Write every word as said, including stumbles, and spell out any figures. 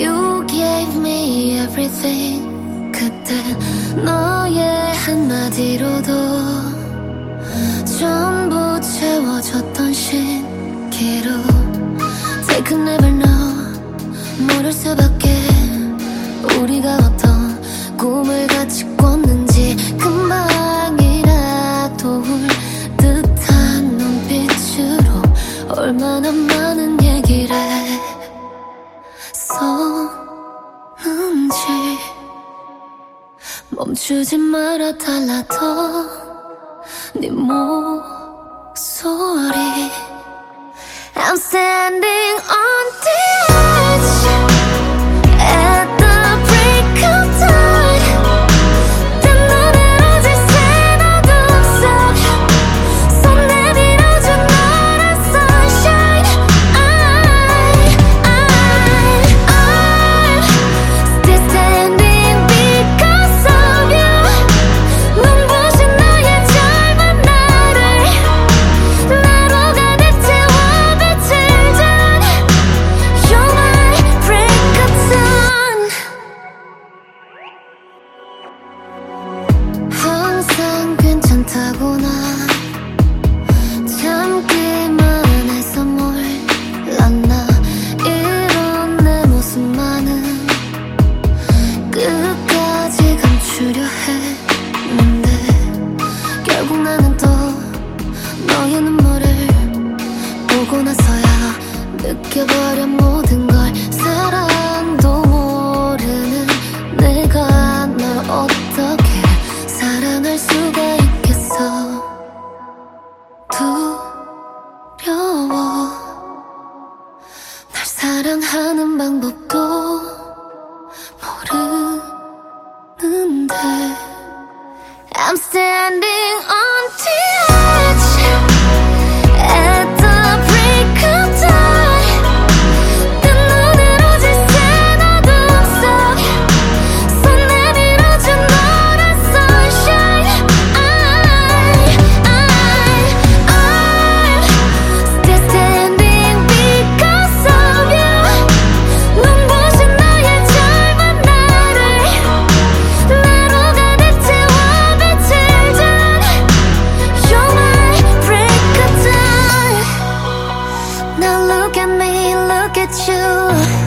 You gave me everything. 그때 너의 한마디로도 전부 채워졌던 신기루. They could never know. 모를 수밖에. 우리가 어떤 꿈을 같이 꿨는지 금방이라도 울 듯한 눈빛으로 얼마나 많은 얘기를 했었는지. 멈추지 말아 달라도 네 목소리. I'm standing on the edge at the break of dawn. 딴 눈에 어질 새는 어둠 속 손 내밀어준 너란 sunshine. I, I, I'm still standing because of you. 눈부신 너의 젊은 나를 나로 가득 채워 빛을 준 You're my break of dawn. 항상 괜찮다고나 참기만 해서 몰랐나. 이런 내 모습만은 끝까지 감추려 했는데 결국 나는 또 너의 눈물을 보고 나서야 느껴버려 모든 걸. 사랑도 모르는 내가 널 어떻게 사랑할 수가 있겠어. 두려워. 날 사랑하는 방법도 모르는데 I'm standing on the edge at the break of dawn. 딴 눈에 어질 새는 어둠 속 손 내밀어준 너란 sunshine. I, I, I'm still standing because of you. 눈부신 너의 젊은 나를 나로 가득 채워 빛을 준 You're my break of dawn. Now look at me, look at you.